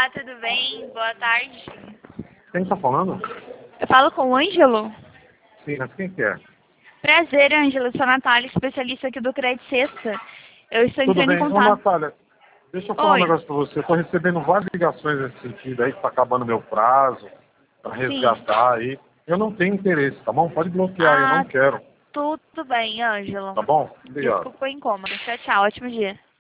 Olá, tudo bem? Boa tarde. Quem está falando? Eu falo com o Ângelo. Sim, mas quem que é? Prazer, Ângelo. Eu sou a Natália, especialista aqui do Crédito Sexta. Eu estou Tudo entrando em bem? Ô, contato. Natália, deixa eu falar um Oi. negócio para você. Eu estou recebendo várias ligações nesse sentido aí, que está acabando meu prazo, para Sim. resgatar aí. Eu não tenho interesse, tá bom? Pode bloquear, eu não Ah, quero. tudo bem, Ângelo. Tá bom? Obrigado. Desculpa o incômodo. Tchau, tchau. Ótimo dia.